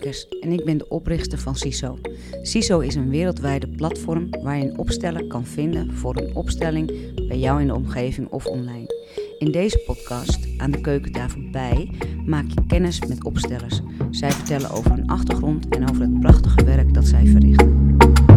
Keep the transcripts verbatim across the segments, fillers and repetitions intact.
Smeekers en ik ben de oprichter van CISO. CISO is een wereldwijde platform waar je een opsteller kan vinden voor een opstelling bij jou in de omgeving of online. In deze podcast, aan de keukentafel bij, maak je kennis met opstellers. Zij vertellen over hun achtergrond en over het prachtige werk dat zij verrichten.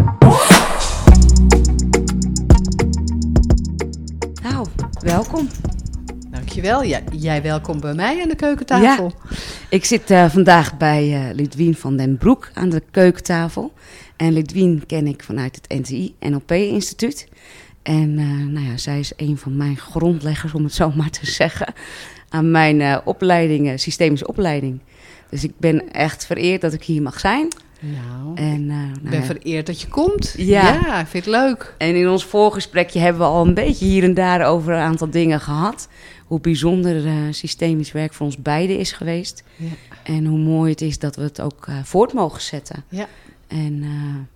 Nou, welkom. Dankjewel. Ja, jij welkom bij mij aan de keukentafel. Ja, ik zit uh, vandaag bij uh, Ludwien van den Broek aan de keukentafel. En Ludwien ken ik vanuit het N T I N L P-instituut. En uh, nou ja, zij is een van mijn grondleggers, om het zo maar te zeggen, aan mijn uh, opleiding, uh, systemische opleiding. Dus ik ben echt vereerd dat ik hier mag zijn. Nou, en, uh, nou ik ben ja. vereerd dat je komt. Ja. ja, ik vind het leuk. En in ons voorgesprekje hebben we al een beetje hier en daar over een aantal dingen gehad. Hoe bijzonder uh, systemisch werk voor ons beiden is geweest. Ja. En hoe mooi het is dat we het ook uh, voort mogen zetten. Ja. En uh,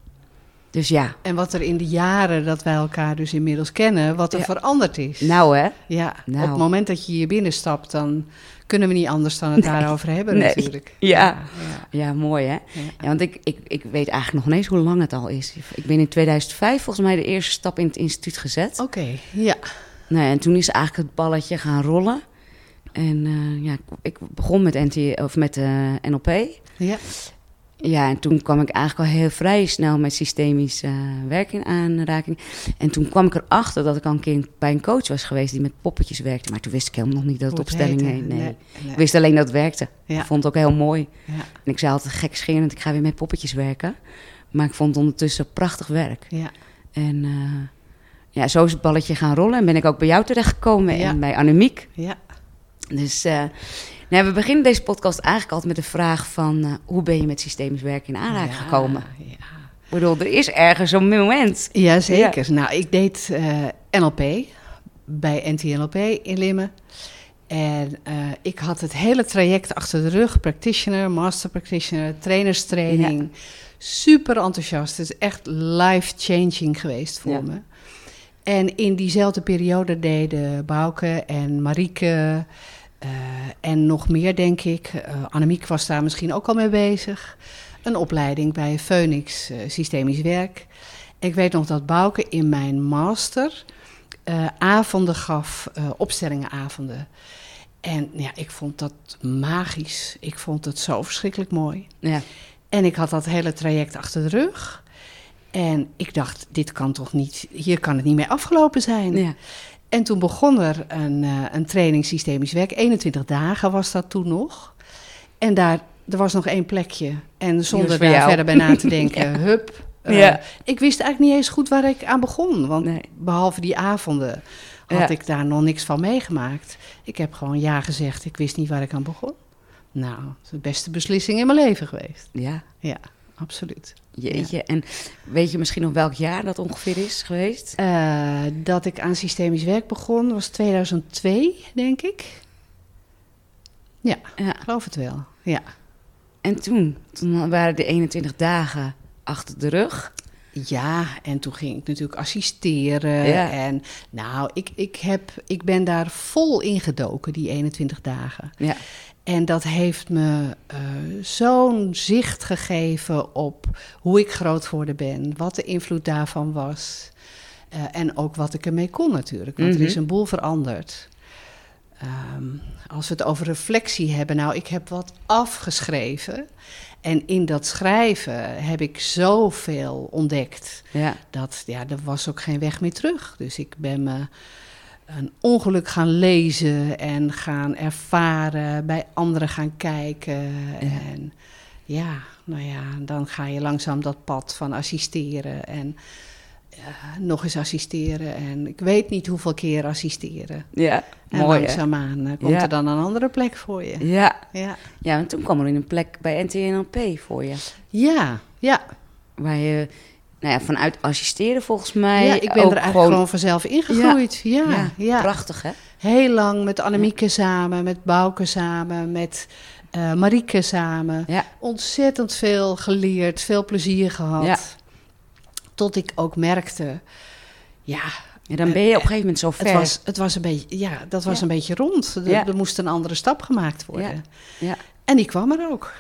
dus ja. En wat er in de jaren dat wij elkaar dus inmiddels kennen, wat er ja. veranderd is. Nou hè. Ja, nou. op het moment dat je hier binnenstapt, dan kunnen we niet anders dan het nee. daarover hebben nee. natuurlijk. Ja. Ja, ja. ja mooi hè. Ja. Ja, want ik, ik, ik weet eigenlijk nog niet eens hoe lang het al is. Ik ben in tweeduizend vijf volgens mij de eerste stap in het instituut gezet. Oké, okay. ja. Nou ja, en toen is eigenlijk het balletje gaan rollen. En uh, ja, ik begon met, N T, of met uh, N L P. Ja. Ja, en toen kwam ik eigenlijk al heel vrij snel met systemisch uh, werk in aanraking. En toen kwam ik erachter dat ik al een keer bij een coach was geweest die met poppetjes werkte. Maar toen wist ik helemaal nog niet dat het opstelling heette. Nee. Nee. nee. Ik wist alleen dat het werkte. Ja. Ik vond het ook heel mooi. Ja. En ik zei altijd gekscherend, ik ga weer met poppetjes werken. Maar ik vond het ondertussen prachtig werk. Ja. En uh, ja, zo is het balletje gaan rollen. En ben ik ook bij jou terechtgekomen ja. en bij Annemiek. Ja. Dus uh, nou, we beginnen deze podcast eigenlijk altijd met de vraag van uh, hoe ben je met systemisch werk in aanraking ja, gekomen? Ja. Ik bedoel, er is ergens zo'n moment. Jazeker. Ja. Nou, ik deed uh, N L P bij N T I N L P in Limmen. En uh, ik had het hele traject achter de rug. Practitioner, master practitioner, trainerstraining. Ja. Super enthousiast. Het is echt life-changing geweest voor ja. me. En in diezelfde periode deden Bouke en Marieke uh, en nog meer, denk ik. Uh, Annemiek was daar misschien ook al mee bezig. Een opleiding bij Phoenix uh, Systemisch Werk. Ik weet nog dat Bouke in mijn master uh, avonden gaf, uh, opstellingenavonden. En ja, ik vond dat magisch. Ik vond het zo verschrikkelijk mooi. Ja. En ik had dat hele traject achter de rug. En ik dacht, dit kan toch niet, hier kan het niet mee afgelopen zijn. Ja. En toen begon er een, uh, een training systemisch werk. eenentwintig dagen was dat toen nog. En daar, er was nog één plekje. En zonder daar jou. verder bij na te denken, ja. hup. Uh, ja. Ik wist eigenlijk niet eens goed waar ik aan begon. Want nee. behalve die avonden had ja. ik daar nog niks van meegemaakt. Ik heb gewoon ja gezegd, ik wist niet waar ik aan begon. Nou, dat is de beste beslissing in mijn leven geweest. Ja. Ja. Absoluut. Jeetje, ja. En weet je misschien nog welk jaar dat ongeveer is geweest? Uh, dat ik aan systemisch werk begon was tweeduizend twee, denk ik. Ja, ja. geloof het wel. Ja. En toen? Toen waren de eenentwintig dagen achter de rug. Ja, en toen ging ik natuurlijk assisteren. Ja. En nou, ik, ik, heb, ik ben daar vol ingedoken, die eenentwintig dagen. Ja. En dat heeft me uh, zo'n zicht gegeven op hoe ik groot geworden ben. Wat de invloed daarvan was. Uh, en ook wat ik ermee kon natuurlijk. Want mm-hmm. er is een boel veranderd. Um, als we het over reflectie hebben. Nou, ik heb wat afgeschreven. En in dat schrijven heb ik zoveel ontdekt. Ja. Dat ja, er was ook geen weg meer terug. Dus ik ben me een ongeluk gaan lezen en gaan ervaren, bij anderen gaan kijken. Ja. En ja, nou ja, dan ga je langzaam dat pad van assisteren en uh, nog eens assisteren. En ik weet niet hoeveel keer assisteren. Ja, en mooi langzaamaan uh, komt ja. er dan een andere plek voor je. Ja, ja. ja en toen kwam er een plek bij N T I N L P voor je. Ja, ja. Waar je... Nou ja, vanuit assisteren volgens mij. Ja, ik ben er eigenlijk gewoon, gewoon vanzelf ingegroeid. Ja, ja, ja, ja. Prachtig, hè? Heel lang met Annemieke ja. samen, met Bouke samen, met uh, Marieke samen. Ja. Ontzettend veel geleerd, veel plezier gehad. Ja. Tot ik ook merkte, ja... Ja, dan ben je op een gegeven moment zo ver. Het was, het was een beetje, ja, dat was ja. een beetje rond. Er, ja. er moest een andere stap gemaakt worden. Ja. Ja. En die kwam er ook. Ja.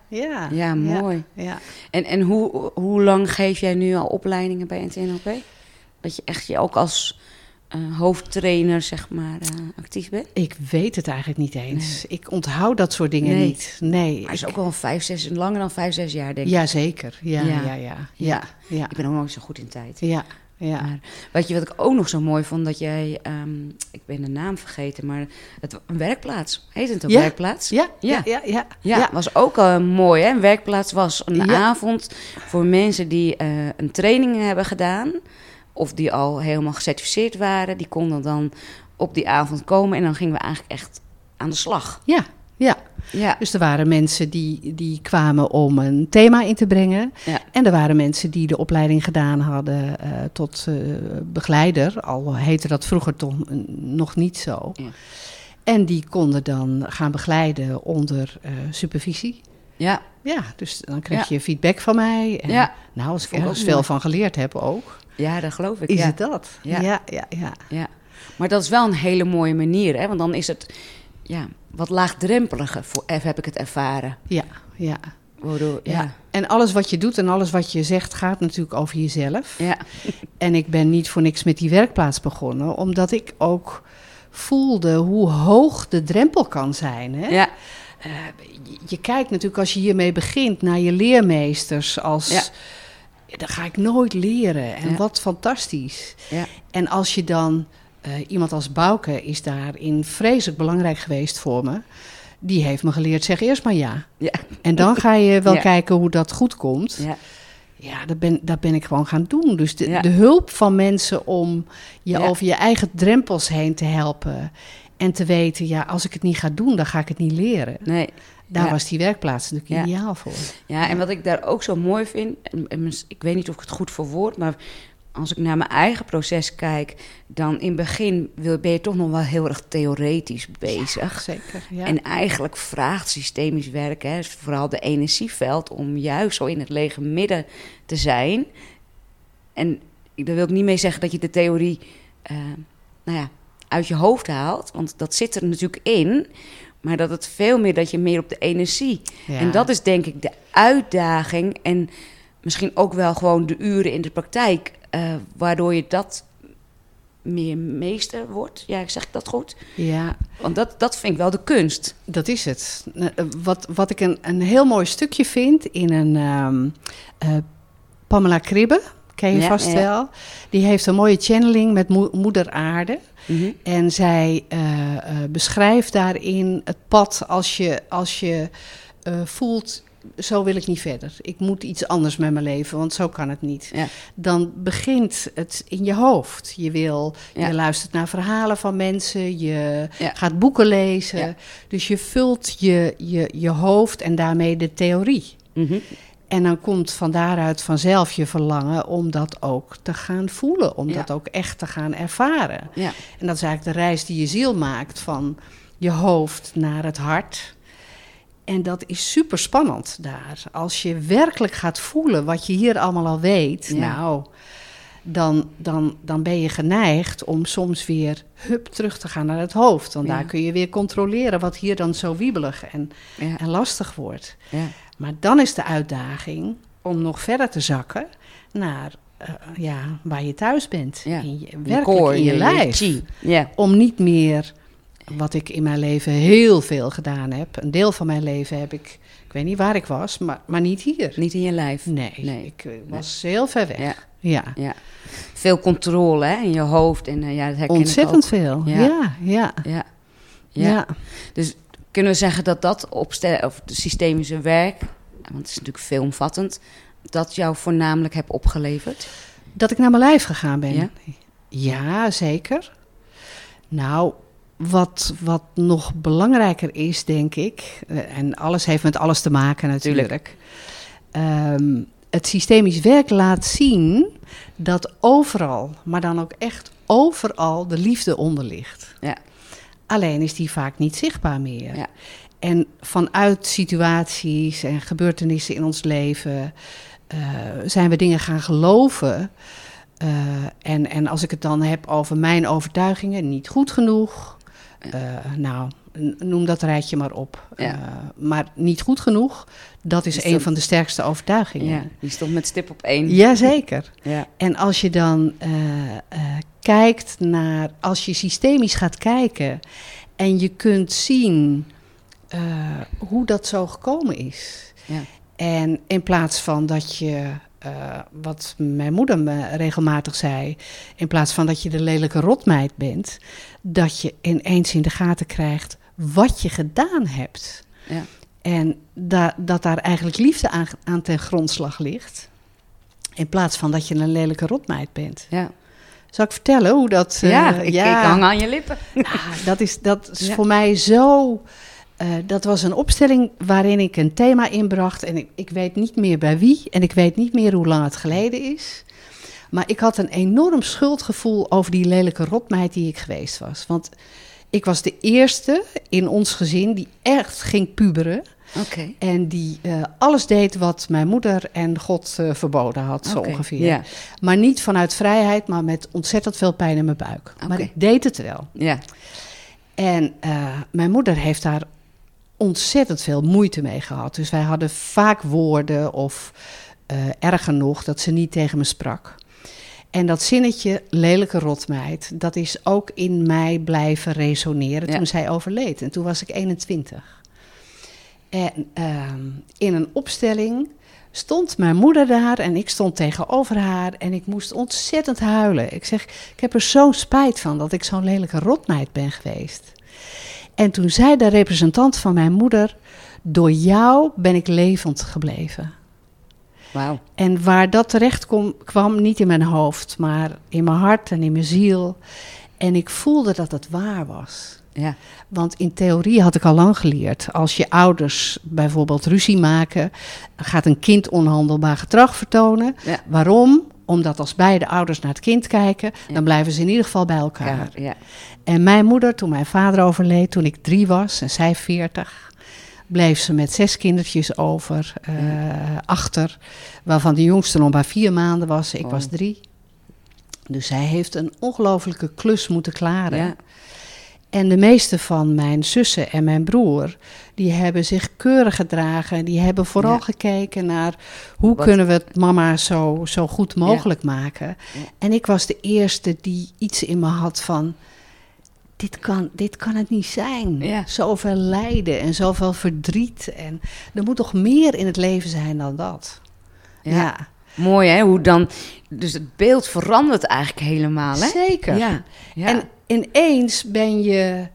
ja. Ja, mooi. Ja, ja. En, en hoe, hoe lang geef jij nu al opleidingen bij N T N L P? Dat je echt je ook als uh, hoofdtrainer, zeg maar, uh, actief bent? Ik weet het eigenlijk niet eens. Nee. Ik onthoud dat soort dingen nee. niet. Nee. Maar het is ook wel vijf, zes, langer dan vijf, zes jaar, denk ik. Jazeker. Ja, ja, ja. ja, ja, ja. Ik ben ook nooit zo goed in tijd. Ja. Ja. Maar, weet je wat ik ook nog zo mooi vond? Dat jij, um, ik ben de naam vergeten, maar het, een werkplaats. Heet het ook ja. werkplaats? Ja, ja, ja. Ja, ja. ja. was ook uh, mooi, hè? Een werkplaats was een ja. avond voor mensen die uh, een training hebben gedaan. Of die al helemaal gecertificeerd waren. Die konden dan op die avond komen en dan gingen we eigenlijk echt aan de slag. Ja, ja. Ja. Dus er waren mensen die, die kwamen om een thema in te brengen. Ja. En er waren mensen die de opleiding gedaan hadden uh, tot uh, begeleider. Al heette dat vroeger toch nog niet zo. Ja. En die konden dan gaan begeleiden onder uh, supervisie. Ja. Ja, dus dan kreeg ja. je feedback van mij. En ja. Nou, als ik ergens veel van geleerd heb ook. Ja, dat geloof ik. Is ja. het dat? Ja. Ja, ja, ja. ja. Maar dat is wel een hele mooie manier, hè? Want dan is het... Ja, wat laagdrempeliger voor, heb ik het ervaren. Ja, ja. Waardoor, ja. ja. En alles wat je doet en alles wat je zegt gaat natuurlijk over jezelf. Ja. En ik ben niet voor niks met die werkplaats begonnen, omdat ik ook voelde hoe hoog de drempel kan zijn. Hè? Ja. Uh, je, je kijkt natuurlijk als je hiermee begint naar je leermeesters als... Ja. Dat ga ik nooit leren en ja. wat fantastisch. Ja. En als je dan... Uh, iemand als Bouke is daarin vreselijk belangrijk geweest voor me. Die heeft me geleerd, zeg eerst maar ja. ja. En dan ga je wel ja. kijken hoe dat goed komt. Ja, ja dat, ben, dat ben ik gewoon gaan doen. Dus de, ja. de hulp van mensen om je ja. over je eigen drempels heen te helpen. En te weten, ja, als ik het niet ga doen, dan ga ik het niet leren. Nee. Daar ja. was die werkplaats natuurlijk ja. ideaal voor. Ja, en wat ik daar ook zo mooi vind... En, en, ik weet niet of ik het goed verwoord, maar... Als ik naar mijn eigen proces kijk, dan in het begin ben je toch nog wel heel erg theoretisch bezig. Ja, zeker, ja. En eigenlijk vraagt systemisch werken, hè, vooral de energieveld, om juist zo in het lege midden te zijn. En daar wil ik niet mee zeggen dat je de theorie uh, nou ja, uit je hoofd haalt, want dat zit er natuurlijk in. Maar dat het veel meer, dat je meer op de energie. Ja. En dat is denk ik de uitdaging en misschien ook wel gewoon de uren in de praktijk... Uh, waardoor je dat meer meester wordt. Ja, zeg ik dat goed? Ja. Want dat, dat vind ik wel de kunst. Dat is het. Wat, wat ik een, een heel mooi stukje vind in een... Um, uh, Pamela Kribbe, ken je ja, vast ja. wel. Die heeft een mooie channeling met mo- moeder aarde. Mm-hmm. En zij uh, uh, beschrijft daarin het pad als je, als je uh, voelt... Zo wil ik niet verder. Ik moet iets anders met mijn leven, want zo kan het niet. Ja. Dan begint het in je hoofd. Je, wil, ja. je luistert naar verhalen van mensen, je ja. gaat boeken lezen. Ja. Dus je vult je, je, je hoofd en daarmee de theorie. Mm-hmm. En dan komt van daaruit vanzelf je verlangen om dat ook te gaan voelen. Om ja. dat ook echt te gaan ervaren. Ja. En dat is eigenlijk de reis die je ziel maakt van je hoofd naar het hart... En dat is super spannend daar. Als je werkelijk gaat voelen wat je hier allemaal al weet... Ja. Nou, dan, dan, dan ben je geneigd om soms weer hup terug te gaan naar het hoofd. Want ja. daar kun je weer controleren wat hier dan zo wiebelig en, ja. en lastig wordt. Ja. Maar dan is de uitdaging om nog verder te zakken naar uh, ja, waar je thuis bent. Ja. In je, werkelijk core, in je, je lijf. Je ja. Om niet meer... Wat ik in mijn leven heel veel gedaan heb. Een deel van mijn leven heb ik... Ik weet niet waar ik was, maar, maar niet hier. Niet in je lijf? Nee, nee. ik uh, was nee. heel ver weg. Ja. Ja. ja. Veel controle hè, in je hoofd. En, uh, ja, dat herken Ontzettend ik ook. veel, ja. Ja, ja. ja. ja. ja. Dus kunnen we zeggen dat dat opstellen... Of de systemische werk... Want het is natuurlijk veelomvattend... Dat jou voornamelijk heb opgeleverd? Dat ik naar mijn lijf gegaan ben? Ja, ja zeker. Nou... Wat, wat nog belangrijker is, denk ik... en alles heeft met alles te maken natuurlijk... Um, het systemisch werk laat zien dat overal... maar dan ook echt overal de liefde onder ligt. Ja. Alleen is die vaak niet zichtbaar meer. Ja. En vanuit situaties en gebeurtenissen in ons leven... Uh, zijn we dingen gaan geloven... Uh, en, en als ik het dan heb over mijn overtuigingen... niet goed genoeg... Uh, nou, noem dat rijtje maar op. Ja. Uh, maar niet goed genoeg, dat is Dus een dat- van de sterkste overtuigingen. Ja, die stond met stip op één. Jazeker. Ja. En als je dan uh, uh, kijkt naar, als je systemisch gaat kijken en je kunt zien uh, hoe dat zo gekomen is. Ja. En in plaats van dat je, uh, wat mijn moeder me regelmatig zei, in plaats van dat je de lelijke rotmeid bent, dat je ineens in de gaten krijgt wat je gedaan hebt. Ja. En da- dat daar eigenlijk liefde aan, aan ten grondslag ligt. In plaats van dat je een lelijke rotmeid bent. Ja. Zal ik vertellen hoe dat... Uh, Ja, ik, ja, ik hang aan je lippen. Ah, dat is, dat is Ja. voor mij zo... Uh, dat was een opstelling waarin ik een thema inbracht. En ik, ik weet niet meer bij wie. En ik weet niet meer hoe lang het geleden is. Maar ik had een enorm schuldgevoel over die lelijke rotmeid die ik geweest was. Want ik was de eerste in ons gezin die echt ging puberen. Oké. En die uh, alles deed wat mijn moeder en God uh, verboden had, zo Oké, ongeveer. Ja. Maar niet vanuit vrijheid, maar met ontzettend veel pijn in mijn buik. Oké. Maar ik deed het wel. Ja. En uh, mijn moeder heeft daar ontzettend veel moeite mee gehad. Dus wij hadden vaak woorden of uh, erger nog, dat ze niet tegen me sprak. En dat zinnetje, lelijke rotmeid, dat is ook in mij blijven resoneren Ja. toen zij overleed. En toen was ik eenentwintig. En uh, in een opstelling stond mijn moeder daar en ik stond tegenover haar en ik moest ontzettend huilen. Ik zeg, ik heb er zo'n spijt van dat ik zo'n lelijke rotmeid ben geweest. En toen zei de representant van mijn moeder, door jou ben ik levend gebleven. Wauw. En waar dat terecht kom, kwam, niet in mijn hoofd, maar in mijn hart en in mijn ziel. En ik voelde dat het waar was. Ja. Want in theorie had ik al lang geleerd, als je ouders bijvoorbeeld ruzie maken, gaat een kind onhandelbaar gedrag vertonen. Ja. Waarom? Omdat als beide ouders naar het kind kijken, Ja. dan blijven ze in ieder geval bij elkaar. Ja. Ja. En mijn moeder, toen mijn vader overleed, toen ik drie was en zij veertig, bleef ze met zes kindertjes over, uh, achter, waarvan de jongste nog maar vier maanden was. Ik Oh. was drie. Dus zij heeft een ongelofelijke klus moeten klaren. Ja. En de meeste van mijn zussen en mijn broer, die hebben zich keurig gedragen. Die hebben vooral Ja. gekeken naar hoe Wat- kunnen we het mama zo, zo goed mogelijk maken. Ja. En ik was de eerste die iets in me had van, dit kan, dit kan het niet zijn. Ja. Zoveel lijden en zoveel verdriet. En er moet toch meer in het leven zijn dan dat. Ja. Ja, Mooi hè, hoe dan... Dus het beeld verandert eigenlijk helemaal hè? zeker. Ja. Ja. En ineens ben je...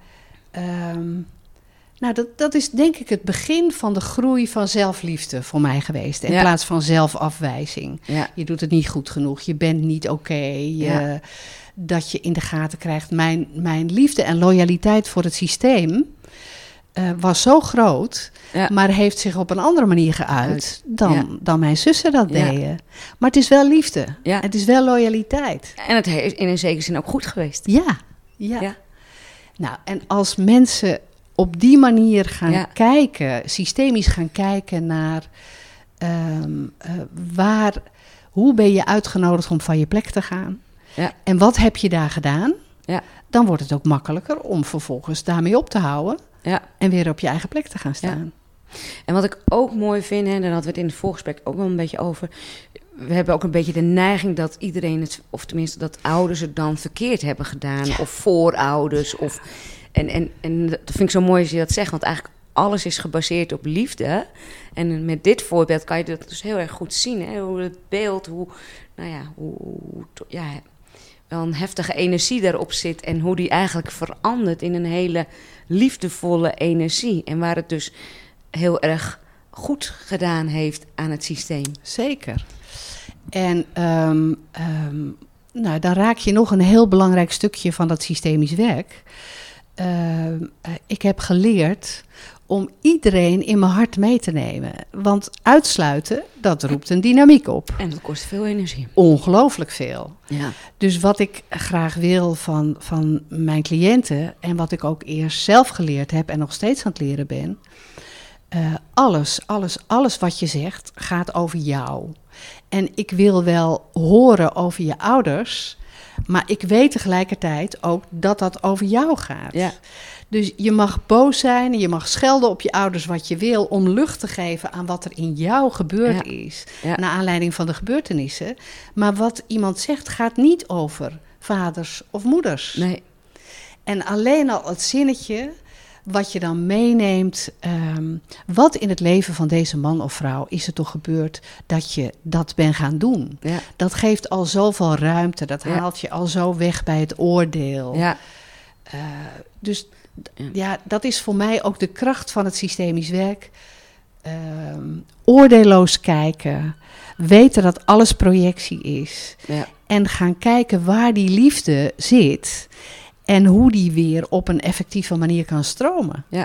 Um, nou, dat, dat is denk ik het begin van de groei van zelfliefde voor mij geweest. In Ja. plaats van zelfafwijzing. Ja. Je doet het niet goed genoeg, je bent niet oké. Okay, Ja. Dat je in de gaten krijgt, mijn, mijn liefde en loyaliteit voor het systeem uh, was zo groot, Ja. maar heeft zich op een andere manier geuit Uit. dan, Ja. dan mijn zussen dat Ja. deden. Maar het is wel liefde, Ja. het is wel loyaliteit. En het is in een zekere zin ook goed geweest. Ja, ja. Ja. Nou, en als mensen op die manier gaan Ja. kijken, systemisch gaan kijken naar um, uh, waar, hoe ben je uitgenodigd om van je plek te gaan? Ja. En wat heb je daar gedaan? Ja. Dan wordt het ook makkelijker om vervolgens daarmee op te houden Ja. en weer op je eigen plek te gaan staan. En wat ik ook mooi vind, en daar hadden we het in het voorgesprek ook wel een beetje over. We hebben ook een beetje de neiging dat iedereen het, of tenminste dat ouders het dan verkeerd hebben gedaan. Ja. Of voorouders. Of, en, en, en dat vind ik zo mooi als je dat zegt, want eigenlijk alles is gebaseerd op liefde. En met dit voorbeeld kan je dat dus heel erg goed zien. Hè? Hoe het beeld, hoe, nou ja, hoe, hoe ja, wel een heftige energie daarop zit. En hoe die eigenlijk verandert in een hele liefdevolle energie. En waar het dus heel erg goed gedaan heeft aan het systeem. Zeker. En um, um, nou, dan raak je nog een heel belangrijk stukje van dat systemisch werk. Uh, uh, ik heb geleerd om iedereen in mijn hart mee te nemen. Want uitsluiten, dat roept een dynamiek op. En dat kost veel energie. Ongelooflijk veel. Ja. Dus wat ik graag wil van, van mijn cliënten, en wat ik ook eerst zelf geleerd heb en nog steeds aan het leren ben, uh, alles, alles, alles wat je zegt gaat over jou. En ik wil wel horen over je ouders, Maar ik weet tegelijkertijd ook dat dat over jou gaat. Ja. Dus je mag boos zijn en je mag schelden op je ouders wat je wil... om lucht te geven aan wat er in jou gebeurd Ja. is... Ja. naar aanleiding van de gebeurtenissen. Maar wat iemand zegt gaat niet over vaders of moeders. Nee. En alleen al het zinnetje wat je dan meeneemt... Um, wat in het leven van deze man of vrouw is er toch gebeurd... dat je dat bent gaan doen. Ja. Dat geeft al zoveel ruimte. Dat Ja. haalt je al zo weg bij het oordeel. Ja. Uh, dus Ja. ja, dat is voor mij ook de kracht van het systemisch werk. Um, oordeelloos kijken. Weten dat alles projectie is. Ja. En gaan kijken waar die liefde zit. En hoe die weer op een effectieve manier kan stromen. Ja.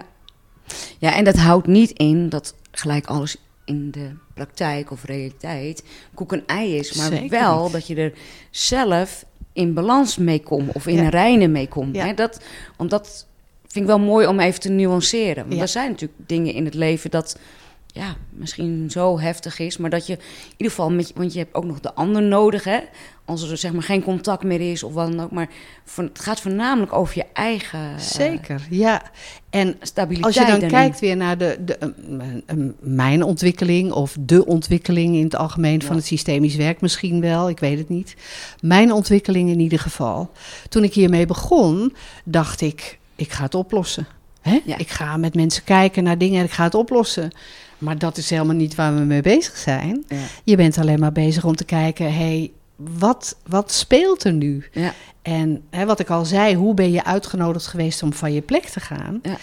Ja, en dat houdt niet in dat gelijk alles in de praktijk of realiteit koek en ei is. Maar Zeker wel niet. dat je er zelf in balans mee komt of in Ja. een reine mee komt. Ja. Hè? Dat, want dat vind ik wel mooi om even te nuanceren. Want Ja. er zijn natuurlijk dingen in het leven dat ja, misschien zo heftig is, maar dat je in ieder geval met je, want je hebt ook nog de ander nodig, hè? Als er zeg maar geen contact meer is of wat dan ook. Maar van, het gaat voornamelijk over je eigen uh, Zeker, ja. En stabiliteit. als je dan daarin. kijkt weer naar de, de, um, um, mijn ontwikkeling... of de ontwikkeling in het algemeen van Ja. het systemisch werk misschien wel... ik weet het niet. Mijn ontwikkeling in ieder geval. Toen ik hiermee begon, dacht ik... ik ga het oplossen. Hè? Ja. Ik ga met mensen kijken naar dingen en ik ga het oplossen. Maar dat is helemaal niet waar we mee bezig zijn. Ja. Je bent alleen maar bezig om te kijken... hey, wat, wat speelt er nu? Ja. En hè, wat ik al zei, hoe ben je uitgenodigd geweest om van je plek te gaan? Ja.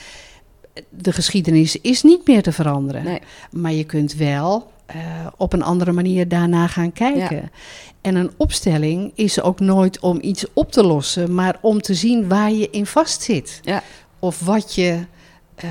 De geschiedenis is niet meer te veranderen. Nee. Maar je kunt wel uh, op een andere manier daarna gaan kijken. Ja. En een opstelling is ook nooit om iets op te lossen... maar om te zien waar je in vastzit. Ja. Of wat je, uh,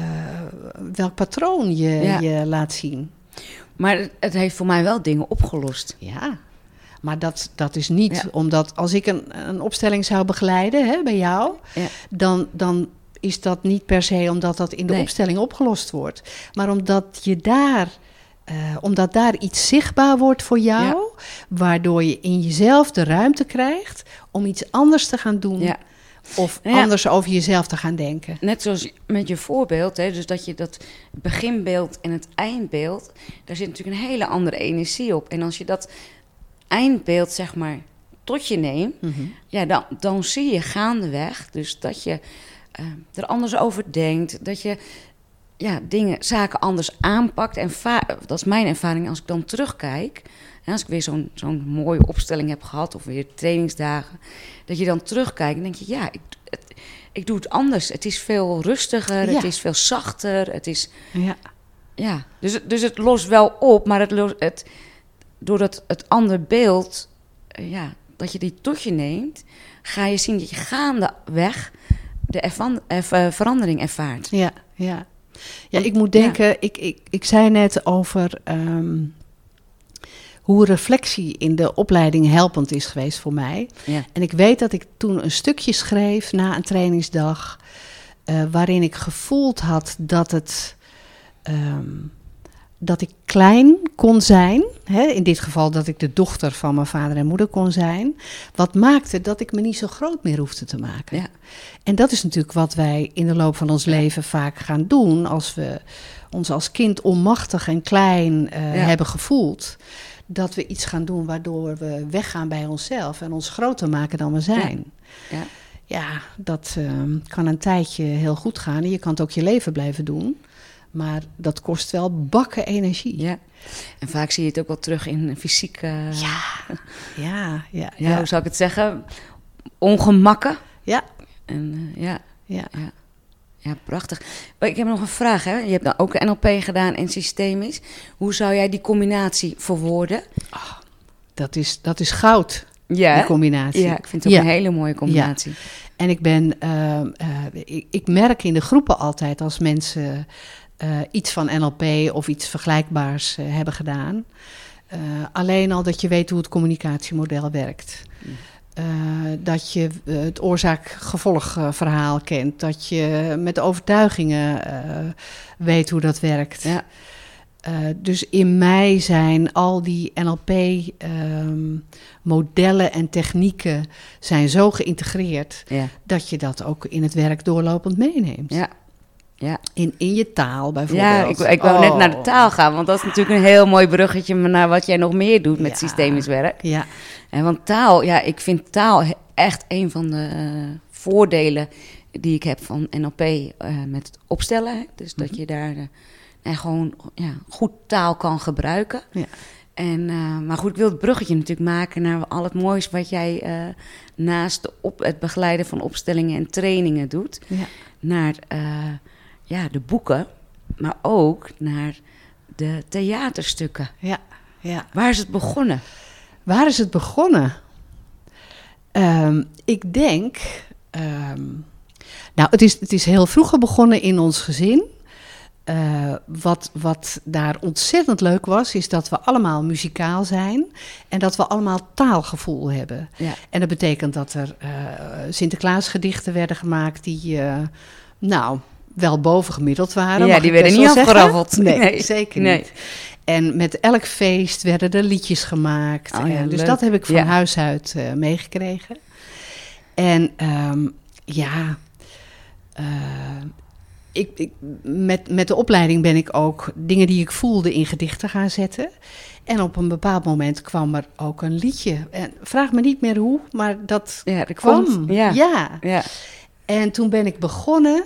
welk patroon je, Ja. je laat zien. Maar het, het heeft voor mij wel dingen opgelost. Ja. Maar dat, dat is niet Ja. omdat als ik een, een opstelling zou begeleiden hè, bij jou, Ja. dan, dan is dat niet per se omdat dat in de Nee. opstelling opgelost wordt. Maar omdat je daar, uh, omdat daar iets zichtbaar wordt voor jou, Ja. waardoor je in jezelf de ruimte krijgt om iets anders te gaan doen. Ja. Of Ja. anders over jezelf te gaan denken. Net zoals met je voorbeeld, hè, dus dat je dat beginbeeld en het eindbeeld, daar zit natuurlijk een hele andere energie op. En als je dat eindbeeld, zeg maar, tot je neemt, Mm-hmm. ja, dan, dan zie je gaandeweg dus dat je uh, er anders over denkt, dat je ja, dingen, zaken anders aanpakt. En va- dat is mijn ervaring als ik dan terugkijk. En als ik weer zo'n, zo'n mooie opstelling heb gehad of weer trainingsdagen, dat je dan terugkijkt en denk je, ja, ik, het, ik doe het anders. Het is veel rustiger, Ja. het is veel zachter, het is, Ja. ja. Dus, het- dus het lost wel op, maar het, los- het, doordat het ander beeld, uh, ja, dat je die tot je neemt, ga je zien dat je gaandeweg de ervan, er, uh, verandering ervaart. Ja, ja. Ja, Want- ik moet denken, ik, ik, ik zei net over um, hoe reflectie in de opleiding helpend is geweest voor mij. Ja. En ik weet dat ik toen een stukje schreef na een trainingsdag, uh, waarin ik gevoeld had dat het... Um, dat ik klein kon zijn, hè, in dit geval dat ik de dochter van mijn vader en moeder kon zijn, wat maakte dat ik me niet zo groot meer hoefde te maken. Ja. En dat is natuurlijk wat wij in de loop van ons leven vaak gaan doen, als we ons als kind onmachtig en klein uh, Ja. hebben gevoeld, dat we iets gaan doen waardoor we weggaan bij onszelf en ons groter maken dan we zijn. Ja. Ja. Ja, dat uh, kan een tijdje heel goed gaan en je kan het ook je leven blijven doen. Maar dat kost wel bakken energie. Ja. En vaak zie je het ook wel terug in fysieke... Ja, ja, ja. Ja, ja. hoe zou ik het zeggen? Ongemakken. Ja. En uh, ja, Ja. ja. Ja, prachtig. Maar ik heb nog een vraag. Hè? Je hebt dan ook N L P gedaan en systemisch. Hoe zou jij die combinatie verwoorden? Oh, dat, is, dat is goud, Ja, die combinatie. ja, ik vind het ook Ja. een hele mooie combinatie. En ik ben, uh, uh, ik, ik merk in de groepen altijd als mensen uh, iets van N L P of iets vergelijkbaars uh, hebben gedaan. Uh, alleen al dat je weet hoe het communicatiemodel werkt. Uh, dat je uh, het oorzaak-gevolg uh, verhaal kent. Dat je met overtuigingen uh, weet hoe dat werkt. Ja. Uh, dus in mij zijn al die N L P-modellen um, en technieken zijn zo geïntegreerd... Ja. dat je dat ook in het werk doorlopend meeneemt. Ja. Ja. In, in je taal bijvoorbeeld. Ja, ik, ik wou oh. net naar de taal gaan, want dat is natuurlijk een heel mooi bruggetje naar wat jij nog meer doet met ja. systemisch werk. Ja. En want taal, ja, ik vind taal echt een van de uh, voordelen die ik heb van N L P uh, met het opstellen. Dus mm-hmm. dat je daar uh, en gewoon ja, goed taal kan gebruiken. Ja. En, uh, maar goed, ik wil het bruggetje natuurlijk maken naar al het moois wat jij uh, naast de op, het begeleiden van opstellingen en trainingen doet. Ja. Naar uh, ja, de boeken, maar ook naar de theaterstukken. Ja, ja. Waar is het begonnen? Waar is het begonnen? Um, ik denk... Um, nou, het is, het is heel vroeger begonnen in ons gezin. Uh, wat, wat daar ontzettend leuk was, is dat we allemaal muzikaal zijn en dat we allemaal taalgevoel hebben. Ja. En dat betekent dat er uh, Sinterklaasgedichten werden gemaakt die, uh, nou, wel bovengemiddeld waren. Ja, die werden niet afgeraffeld. Nee, nee, zeker nee. niet. En met elk feest werden er liedjes gemaakt. Oh, ja, en dus leuk. Dat heb ik van ja. huis uit uh, meegekregen. En um, ja... Uh, Ik, ik, met, met de opleiding ben ik ook dingen die ik voelde in gedichten gaan zetten. En op een bepaald moment kwam er ook een liedje. En vraag me niet meer hoe, maar dat ja, dat kwam. Komt. Ja. Ja. ja. En toen ben ik begonnen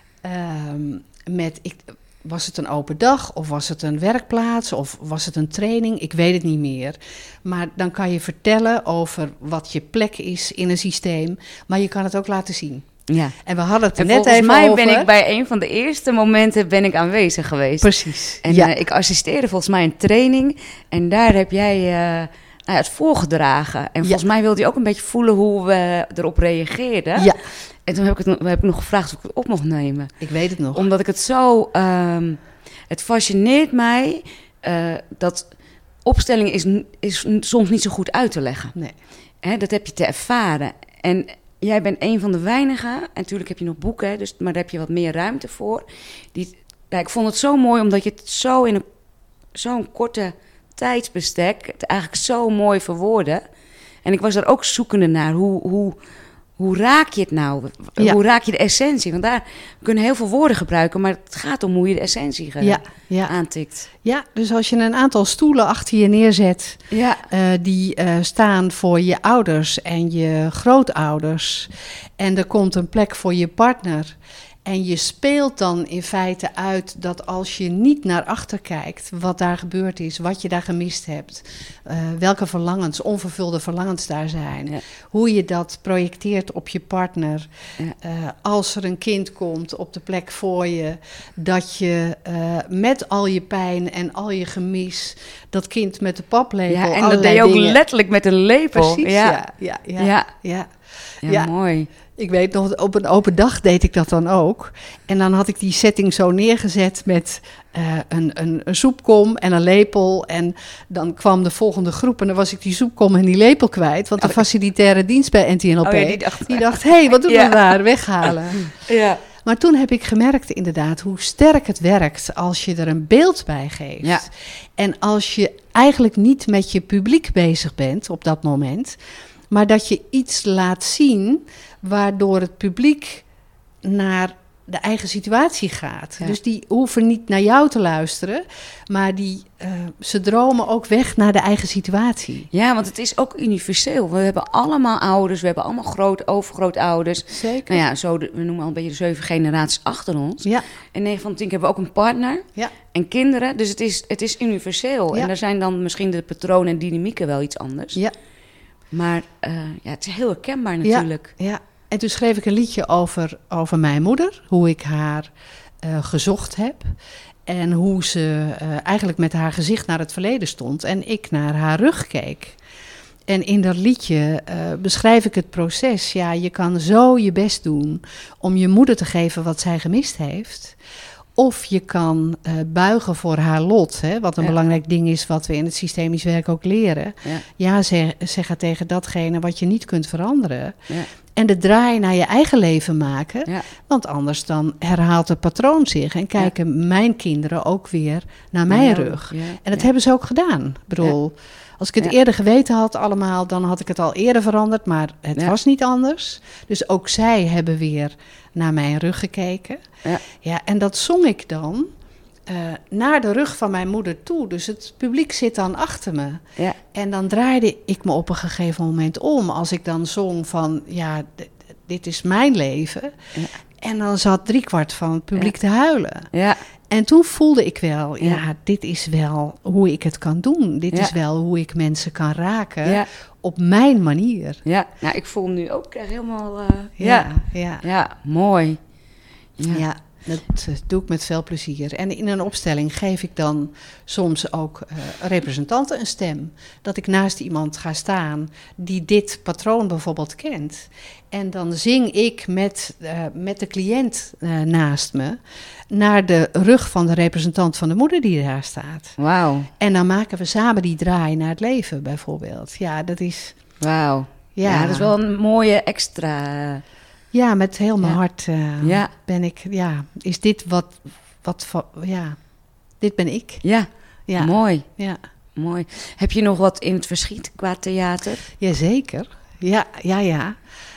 um, met... Ik, was het een open dag of was het een werkplaats of was het een training? Ik weet het niet meer. Maar dan kan je vertellen over wat je plek is in een systeem. Maar je kan het ook laten zien. Ja. En we hadden het er en net even mij over. ben ik bij een van de eerste momenten ben ik aanwezig geweest. Precies. En ja. uh, ik assisteerde volgens mij een training. En daar heb jij uh, nou ja, het voorgedragen. En volgens ja. mij wilde je ook een beetje voelen hoe we erop reageerden. Ja. En toen heb ik, het, heb ik nog gevraagd of ik het op mocht nemen. Ik weet het nog. Omdat ik het zo... Um, het fascineert mij uh, dat opstelling is, is soms niet zo goed uit te leggen. Nee. Hè, dat heb je te ervaren. En... Jij bent een van de weinigen, en natuurlijk heb je nog boeken, dus, maar daar heb je wat meer ruimte voor. Die, nou, ik vond het zo mooi, omdat je het zo in een, zo'n korte tijdsbestek het eigenlijk zo mooi verwoordde. En ik was daar ook zoekende naar, hoe, hoe, hoe raak je het nou? Ja. Hoe raak je de essentie? Want daar we kunnen heel veel woorden gebruiken, maar het gaat om hoe je de essentie ge- ja, ja. aantikt. Ja, dus als je een aantal stoelen achter je neerzet, ja. uh, die uh, staan voor je ouders en je grootouders, en er komt een plek voor je partner. En je speelt dan in feite uit dat als je niet naar achter kijkt wat daar gebeurd is, wat je daar gemist hebt, uh, welke verlangens, onvervulde verlangens daar zijn, ja. hoe je dat projecteert op je partner. Ja. Uh, als er een kind komt op de plek voor je, dat je uh, met al je pijn en al je gemis, dat kind met de paplepel. Ja, en dat deed je ook dingen. letterlijk met een lepel. Precies, ja. ja. Ja, ja, ja. ja. ja, ja. mooi. Ik weet nog, op een open dag deed ik dat dan ook. En dan had ik die setting zo neergezet met uh, een, een, een soepkom en een lepel. En dan kwam de volgende groep en dan was ik die soepkom en die lepel kwijt. Want de oh, facilitaire dienst bij N T N L P, oh ja, die dacht, die dacht, hé, hey, wat doen ja. we daar? Weghalen. Ja. Maar toen heb ik gemerkt inderdaad hoe sterk het werkt als je er een beeld bij geeft. Ja. En als je eigenlijk niet met je publiek bezig bent op dat moment, maar dat je iets laat zien waardoor het publiek naar de eigen situatie gaat. Ja. Dus die hoeven niet naar jou te luisteren, maar die, uh, ze dromen ook weg naar de eigen situatie. Ja, want het is ook universeel. We hebben allemaal ouders, we hebben allemaal groot, overgrootouders. Zeker. Nou ja, zo de, we noemen al een beetje de zeven generaties achter ons. Ja. En negen van de tien hebben we ook een partner ja. en kinderen. Dus het is, het is universeel. Ja. En daar zijn dan misschien de patronen en dynamieken wel iets anders. Ja. Maar uh, ja, het is heel herkenbaar natuurlijk. Ja, ja. En toen schreef ik een liedje over, over mijn moeder, hoe ik haar uh, gezocht heb. En hoe ze uh, eigenlijk met haar gezicht naar het verleden stond en ik naar haar rug keek. En in dat liedje uh, beschrijf ik het proces. Ja, je kan zo je best doen om je moeder te geven wat zij gemist heeft. Of je kan uh, buigen voor haar lot, hè, wat een ja. belangrijk ding is wat we in het systemisch werk ook leren. Ja, ja zeg, zeggen tegen datgene wat je niet kunt veranderen. Ja. En de draai naar je eigen leven maken. Ja. Want anders dan herhaalt het patroon zich. En kijken ja. mijn kinderen ook weer naar mijn ja, rug. Ja, en dat ja. hebben ze ook gedaan. Ik bedoel, ja. als ik het ja. eerder geweten had allemaal, dan had ik het al eerder veranderd. Maar het ja. was niet anders. Dus ook zij hebben weer naar mijn rug gekeken. Ja. Ja, en dat zong ik dan uh, naar de rug van mijn moeder toe. Dus het publiek zit dan achter me. Ja. En dan draaide ik me op een gegeven moment om. Als ik dan zong van, ja, d- d- dit is mijn leven. Ja. En dan zat driekwart van het publiek ja. te huilen. Ja. En toen voelde ik wel, ja, ja, dit is wel hoe ik het kan doen. Dit ja. is wel hoe ik mensen kan raken ja. op mijn manier. Ja, nou, ik voel nu ook helemaal... Uh, ja, ja. Ja. ja, mooi. Ja. ja, dat doe ik met veel plezier. En in een opstelling geef ik dan soms ook uh, representanten een stem. Dat ik naast iemand ga staan die dit patroon bijvoorbeeld kent. En dan zing ik met, uh, met de cliënt uh, naast me naar de rug van de representant van de moeder die daar staat. Wauw. En dan maken we samen die draai naar het leven bijvoorbeeld. Ja, dat is... Wauw. Ja. ja, dat is wel een mooie extra... Ja, met heel mijn ja. hart uh, ja. ben ik... Ja, is dit wat... wat ja, dit ben ik. Ja, ja. mooi. Ja. Mooi. Heb je nog wat in het verschiet qua theater? Jazeker. Ja, ja, ja.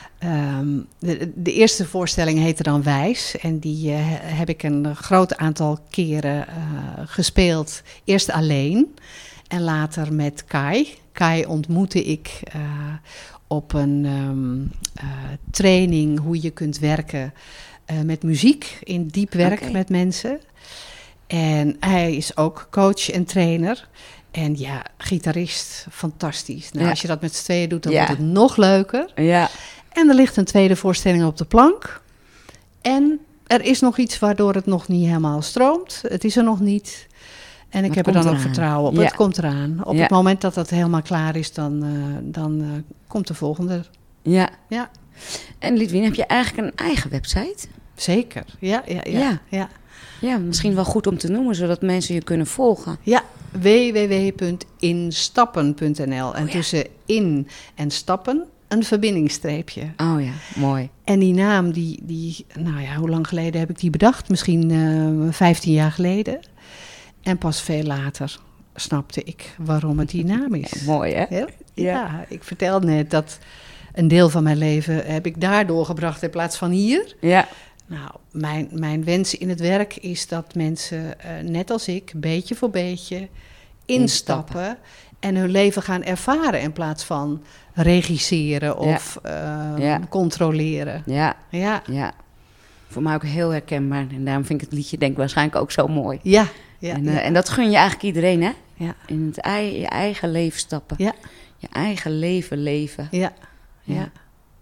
Um, de, de eerste voorstelling heette dan Wijs. En die uh, heb ik een groot aantal keren uh, gespeeld. Eerst alleen en later met Kai. Kai ontmoette ik uh, op een um, uh, training hoe je kunt werken uh, met muziek. In diep werk okay. met mensen. En hij is ook coach en trainer. En ja, gitarist, fantastisch. Nou, ja. Als je dat met z'n tweeën doet, dan ja. wordt het nog leuker. Ja. En er ligt een tweede voorstelling op de plank. En er is nog iets waardoor het nog niet helemaal stroomt. Het is er nog niet. En ik Wat heb er dan eraan? ook vertrouwen op. Ja. Het komt eraan. Op ja. het moment dat dat helemaal klaar is, dan, uh, dan uh, komt de volgende. Ja. ja. En Lidwien, heb je eigenlijk een eigen website? Zeker, ja. Ja, ja, ja. ja. ja misschien wel goed om te noemen, zodat mensen je kunnen volgen. Ja, w w w punt instappen punt n l. En oh, ja. tussen in en stappen een verbindingsstreepje. Oh ja, mooi. En die naam, die, die, nou ja, hoe lang geleden heb ik die bedacht? Misschien uh, vijftien jaar geleden. En pas veel later snapte ik waarom het die naam is. Ja, mooi, hè? Ja, ja. ja, ik vertelde net dat een deel van mijn leven heb ik daar doorgebracht in plaats van hier. Ja. Nou, mijn, mijn wens in het werk is dat mensen, uh, net als ik, beetje voor beetje instappen, instappen en hun leven gaan ervaren in plaats van regisseren of ja. Uh, ja. controleren. Ja. Ja. ja, voor mij ook heel herkenbaar. En daarom vind ik het liedje denk ik waarschijnlijk ook zo mooi. Ja. ja, en, uh, ja. en dat gun je eigenlijk iedereen, hè? Ja. In het ei, je eigen leven stappen. Ja. Je eigen leven leven. Ja. ja. ja.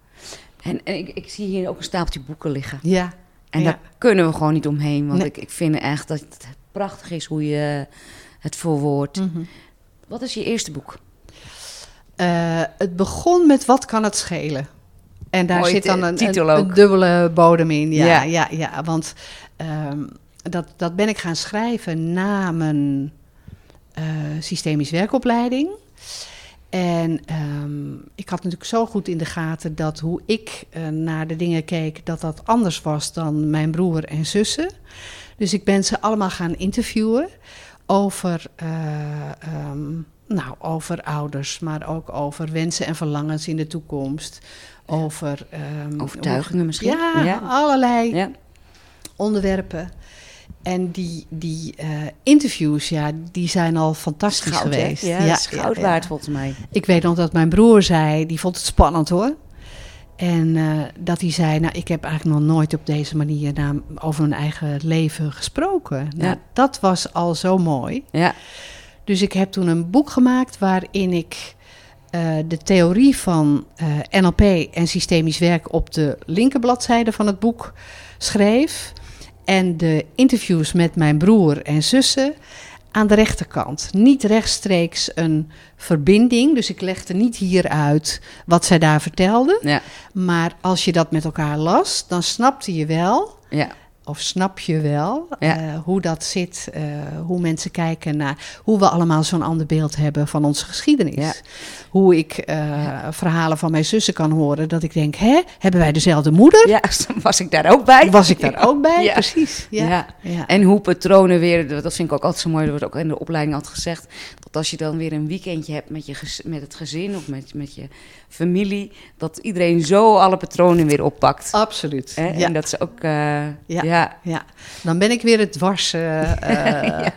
En, en ik, ik zie hier ook een stapeltje boeken liggen. Ja. En ja. daar kunnen we gewoon niet omheen. Want nee. ik, ik vind echt dat het prachtig is hoe je het verwoordt. Mm-hmm. Wat is je eerste boek? Uh, het begon met Wat kan het schelen? En daar Mooi zit dan een, titel een, ook. een dubbele bodem in. Ja, ja. ja, ja, want um, dat, dat ben ik gaan schrijven na mijn uh, systemisch werkopleiding. En um, ik had natuurlijk zo goed in de gaten dat hoe ik uh, naar de dingen keek, dat dat anders was dan mijn broer en zussen. Dus ik ben ze allemaal gaan interviewen over, uh, um, nou, over ouders, maar ook over wensen en verlangens in de toekomst. Over um, overtuigingen over, misschien? Ja, ja. allerlei ja. onderwerpen. En die, die uh, interviews, ja, die zijn al fantastisch Goud, geweest. Ja, ja, dat is goud ja, waard ja. volgens mij. Ik weet nog dat mijn broer zei, die vond het spannend hoor. En uh, dat hij zei, nou, ik heb eigenlijk nog nooit op deze manier na, over mijn eigen leven gesproken. Nou, ja. dat was al zo mooi. Ja. Dus ik heb toen een boek gemaakt waarin ik uh, de theorie van uh, N L P en systemisch werk op de linkerbladzijde van het boek schreef. En de interviews met mijn broer en zussen aan de rechterkant. Niet rechtstreeks een verbinding. Dus ik legde niet hier uit wat zij daar vertelden. Ja. Maar als je dat met elkaar las, dan snapte je wel ja. of snap je wel Ja. uh, hoe dat zit, uh, hoe mensen kijken naar hoe we allemaal zo'n ander beeld hebben van onze geschiedenis. Ja. Hoe ik uh, ja. verhalen van mijn zussen kan horen, dat ik denk, hè, hebben wij dezelfde moeder? Ja, was ik daar ook bij? Was ik daar ook bij, ja. precies. Ja. Ja. Ja. En hoe patronen weer, dat vind ik ook altijd zo mooi, dat wordt ook in de opleiding altijd gezegd, dat als je dan weer een weekendje hebt met, je gez- met het gezin of met, met je familie, dat iedereen zo alle patronen weer oppakt. Absoluut. Hè? Ja. En dat is ook, uh, ja. ja. ja. Dan ben ik weer het dwars... Uh, uh, ja.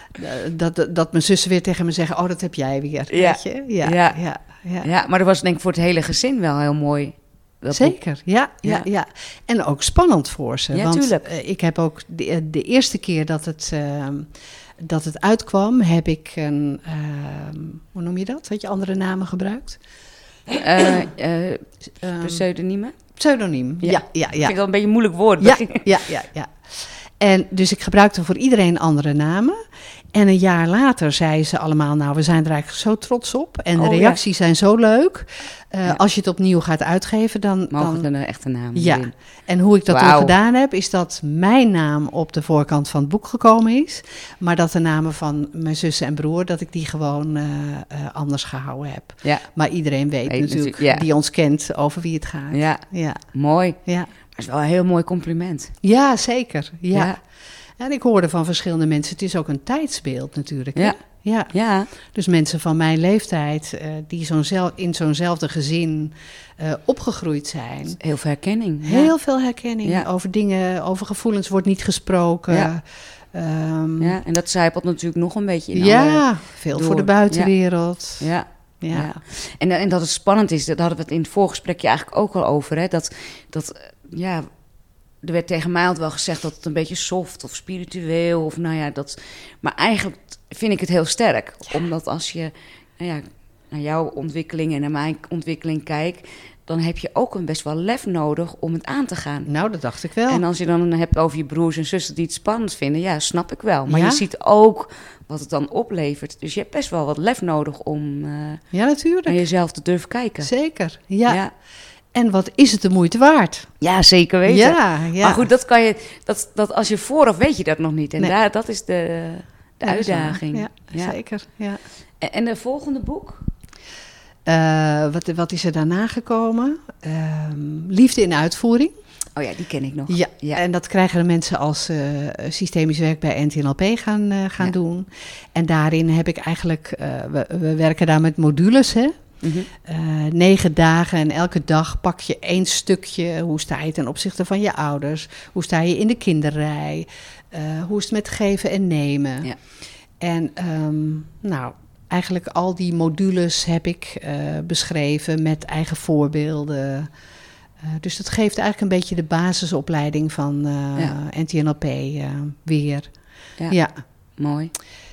Dat, dat, dat mijn zussen weer tegen me zeggen, oh, dat heb jij weer, Ja. weet je? Ja, Ja. ja, ja. ja, maar dat was denk ik voor het hele gezin wel heel mooi. Dat Zeker, ja, ja, Ja. ja. En ook spannend voor ze. Ja, want tuurlijk. uh, ik heb ook de, de eerste keer dat het, uh, dat het uitkwam, heb ik een, uh, hoe noem je dat? Had je andere namen gebruikt? Uh, uh, Um, pseudoniemen? Pseudoniem, ja, ja, ja. Vind ik wel een beetje een moeilijk woord. Ja, ja, ja, ja. En dus ik gebruikte voor iedereen andere namen. En een jaar later zeiden ze allemaal, nou, we zijn er eigenlijk zo trots op. En de Oh, reacties zijn zo leuk. Uh, Ja. Als je het opnieuw gaat uitgeven, dan... Mogen dan er een echte naam ja, in. en hoe ik dat Wauw. toen gedaan heb, is dat mijn naam op de voorkant van het boek gekomen is. Maar dat de namen van mijn zussen en broer, dat ik die gewoon uh, uh, anders gehouden heb. Ja, Maar iedereen weet Weet natuurlijk, natuurlijk, ja. die ons kent, over wie het gaat. ja, Ja, mooi. ja. Dat is wel een heel mooi compliment. ja zeker. Ja. Ja. En ik hoorde van verschillende mensen, het is ook een tijdsbeeld natuurlijk. Hè? Ja. Ja. Ja, Dus mensen van mijn leeftijd, uh, die zo'n zel- in zo'nzelfde gezin uh, opgegroeid zijn. heel veel herkenning. Ja. Heel veel herkenning. Ja. Over dingen, over gevoelens wordt niet gesproken. Ja. Um, Ja, en dat zijpelt natuurlijk nog een beetje in alle- ja, veel door. voor de buitenwereld. Ja. Ja. Ja. Ja. En, en dat het spannend is, dat hadden we het in het voorgesprekje eigenlijk ook al over. Hè? Dat, dat, eh, ja, er werd tegen mij altijd wel gezegd dat het een beetje soft of spiritueel. Of nou ja, dat, maar eigenlijk vind ik het heel sterk. Ja. Omdat als je nou ja, naar jouw ontwikkeling en naar mijn ontwikkeling kijkt, dan heb je ook een best wel lef nodig om het aan te gaan. Nou, dat dacht ik wel. En als je dan hebt over je broers en zussen die het spannend vinden, ja, snap ik wel. Maar Ja? je ziet ook wat het dan oplevert. Dus je hebt best wel wat lef nodig om uh, Ja, natuurlijk. naar jezelf te durven kijken. Zeker. Ja. Ja. En wat is het de moeite waard? Ja, zeker weten. Ja, ja. Maar goed, dat kan je, dat, dat als je vooraf weet je dat nog niet. En Nee. daar, dat is de, de Ja, dat is waar. uitdaging. Ja, Ja. zeker. Ja. En, en de volgende boek? Uh, wat, wat is er daarna gekomen? Uh, Liefde in uitvoering. Oh ja, die ken ik nog. Ja, Ja. en dat krijgen de mensen als uh, systemisch werk bij N T N L P gaan, uh, gaan ja. doen. En daarin heb ik eigenlijk, uh, we, we werken daar met modules, hè. Mm-hmm. Uh, negen dagen en elke dag pak je één stukje. Hoe sta je ten opzichte van je ouders? Hoe sta je in de kinderrij? Uh, hoe is het met geven en nemen? Ja. En um, nou, eigenlijk al die modules heb ik uh, beschreven met eigen voorbeelden. Uh, dus dat geeft eigenlijk een beetje de basisopleiding van uh, ja. N T N L P uh, weer. Ja, ja. Mooi.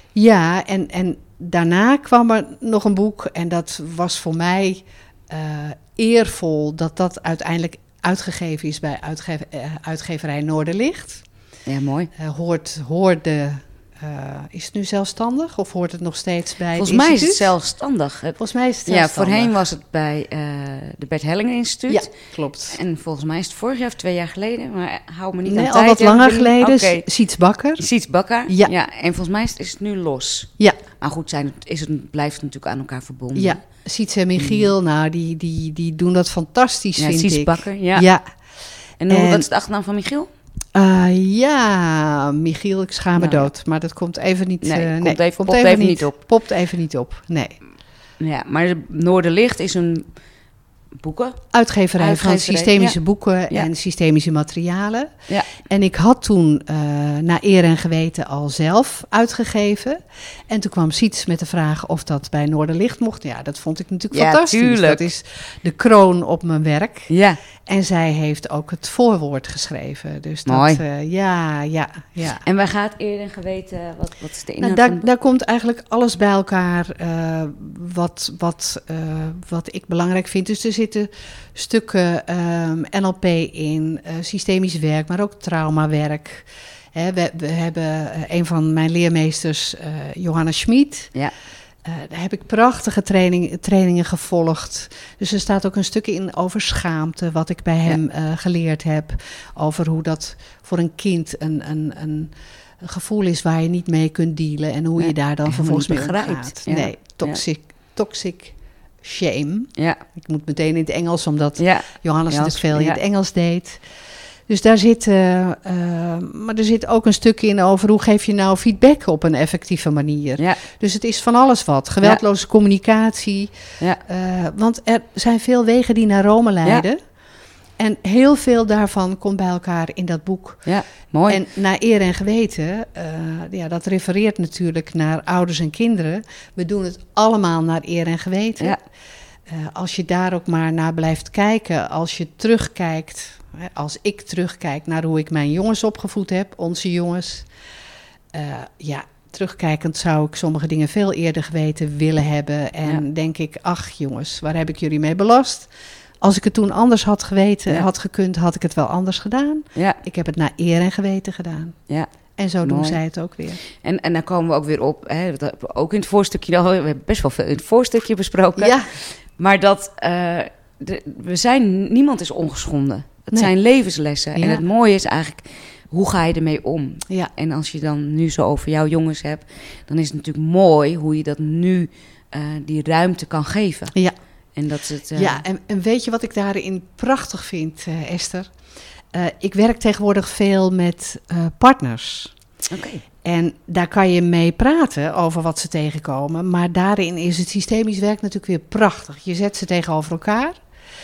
Ja, en, en daarna kwam er nog een boek en dat was voor mij uh, eervol dat dat uiteindelijk uitgegeven is bij uitgever, uh, uitgeverij Noorderlicht. Ja, mooi. Uh, hoort, hoorde, uh, is het nu zelfstandig of hoort het nog steeds bij Volgens het mij instituut? is het zelfstandig. Volgens mij is het zelfstandig. Ja, voorheen was het bij uh, de Bert Hellinger Instituut. Ja, klopt. En volgens mij is het vorig jaar of twee jaar geleden, maar hou me niet nee, aan al tijd. wat langer ben... geleden, okay. Siets Bakker. Siets Bakker, ja. ja. En volgens mij is het, is het nu los. Ja. Maar goed, zijn het, is het, blijft het natuurlijk aan elkaar verbonden. Ja, Siets en Michiel, mm. nou, die, die, die doen dat fantastisch, ja, vind Siets ik. Bakker, ja. ja. En, en wat is de achternaam van Michiel? Uh, ja, Michiel, ik schaam me nou, dood. Maar dat komt even niet, nee, uh, komt nee, even, komt popt even, even niet, niet op. Popt even niet op, nee. Ja, maar Noorderlicht is een boeken. Uitgeverij, Uitgeverij van systemische ja. boeken ja. en systemische materialen. Ja. En ik had toen uh, naar eer en geweten al zelf uitgegeven. En toen kwam Siets met de vraag of dat bij Noorderlicht mocht. Ja, dat vond ik natuurlijk ja, fantastisch. Tuurlijk. Dat is de kroon op mijn werk. Ja. En zij heeft ook het voorwoord geschreven. Dus dat, Mooi. Uh, ja, ja, ja. En waar gaat eer en geweten, wat, wat is de inhoud? Nou, daar, van... daar komt eigenlijk alles bij elkaar uh, wat, wat, uh, wat ik belangrijk vind. Dus er zitten stukken um, N L P in, uh, systemisch werk, maar ook traumawerk. Hè, we, we hebben uh, een van mijn leermeesters, uh, Johanna Schmid. Ja. Uh, daar heb ik prachtige training, trainingen gevolgd. Dus er staat ook een stukje in over schaamte, wat ik bij hem ja. uh, geleerd heb. Over hoe dat voor een kind een, een, een gevoel is waar je niet mee kunt dealen. En hoe ja. je daar dan vervolgens mee omgaat. Ja. Nee, toxic, ja. toxic shame. Ja. Ik moet meteen in het Engels, omdat ja. Johannes natuurlijk veel in ja. het Engels deed. Dus daar zit, uh, uh, maar er zit ook een stuk in over hoe geef je nou feedback op een effectieve manier. Ja. Dus het is van alles wat. Geweldloze ja. communicatie. Ja. Uh, want er zijn veel wegen die naar Rome leiden. Ja. En heel veel daarvan komt bij elkaar in dat boek. Ja, mooi. En naar eer en geweten, uh, ja, dat refereert natuurlijk naar ouders en kinderen. We doen het allemaal naar eer en geweten. Ja. Uh, als je daar ook maar naar blijft kijken, als je terugkijkt... Als ik terugkijk naar hoe ik mijn jongens opgevoed heb, onze jongens. Uh, ja, terugkijkend zou ik sommige dingen veel eerder geweten willen hebben. En ja. denk ik, ach jongens, waar heb ik jullie mee belast? Als ik het toen anders had geweten, ja. had gekund, had ik het wel anders gedaan. Ja. Ik heb het naar eer en geweten gedaan. Ja. En zo doen Mooi. zij het ook weer. En, en dan komen we ook weer op, hè, dat hebben we ook in het voorstukje, al, we hebben best wel veel in het voorstukje besproken. Ja. Maar dat, uh, de, we zijn, niemand is ongeschonden. Het nee. zijn levenslessen. Ja. En het mooie is eigenlijk, hoe ga je ermee om? Ja. En als je dan nu zo over jouw jongens hebt, dan is het natuurlijk mooi hoe je dat nu uh, die ruimte kan geven. Ja. En dat is het. Uh... Ja, en, en weet je wat ik daarin prachtig vind, uh, Esther? Uh, ik werk tegenwoordig veel met uh, partners. Okay. En daar kan je mee praten over wat ze tegenkomen. Maar daarin is het systemisch werk natuurlijk weer prachtig. Je zet ze tegenover elkaar.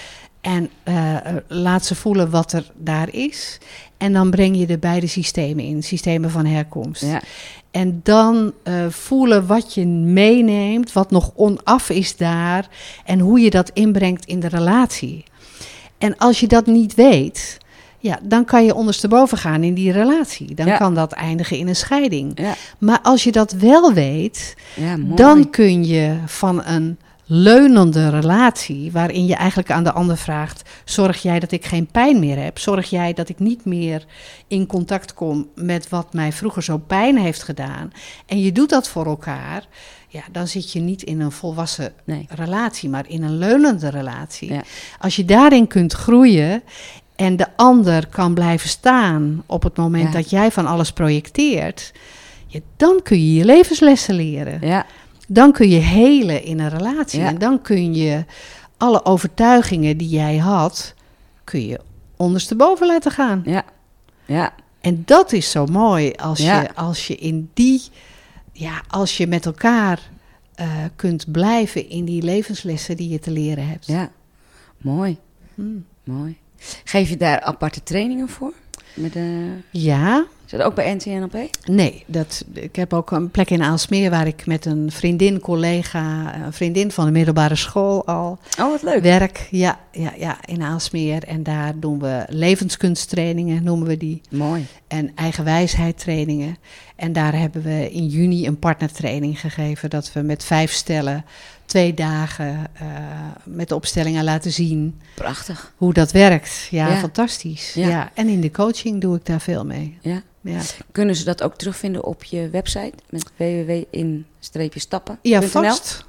En uh, laat ze voelen wat er daar is. En dan breng je de beide systemen in. Systemen van herkomst. Ja. En dan uh, voelen wat je meeneemt. Wat nog onaf is daar. En hoe je dat inbrengt in de relatie. En als je dat niet weet... Ja, dan kan je ondersteboven gaan in die relatie. Dan ja. kan dat eindigen in een scheiding. Ja. Maar als je dat wel weet... Ja, dan kun je van een... leunende relatie, waarin je eigenlijk aan de ander vraagt... zorg jij dat ik geen pijn meer heb? Zorg jij dat ik niet meer in contact kom met wat mij vroeger zo pijn heeft gedaan? En je doet dat voor elkaar, ja, dan zit je niet in een volwassen nee. relatie... maar in een leunende relatie. Ja. Als je daarin kunt groeien en de ander kan blijven staan... op het moment ja. dat jij van alles projecteert... Ja, dan kun je je levenslessen leren. Ja. Dan kun je helen in een relatie. Ja. En dan kun je alle overtuigingen die jij had... kun je ondersteboven laten gaan. Ja. Ja. En dat is zo mooi als, ja. je, als je in die... Ja, als je met elkaar uh, kunt blijven in die levenslessen die je te leren hebt. Ja, mooi. Hmm. Mooi. Geef je daar aparte trainingen voor? Met, uh... Ja. Is dat ook bij N T N L P? Nee, dat, ik heb ook een plek in Aalsmeer waar ik met een vriendin, collega, een vriendin van de middelbare school al oh, wat leuk. werk. Ja, ja, ja, in Aalsmeer. En daar doen we levenskunsttrainingen, noemen we die. Mooi. En eigenwijsheidtrainingen. En daar hebben we in juni een partnertraining gegeven, dat we met vijf stellen twee dagen uh, met de opstellingen laten zien. Prachtig. Hoe dat werkt. Ja, ja. fantastisch. Ja. Ja. En in de coaching doe ik daar veel mee. Ja. Ja. Kunnen ze dat ook terugvinden op je website met w w w in stappen? Ja, vast.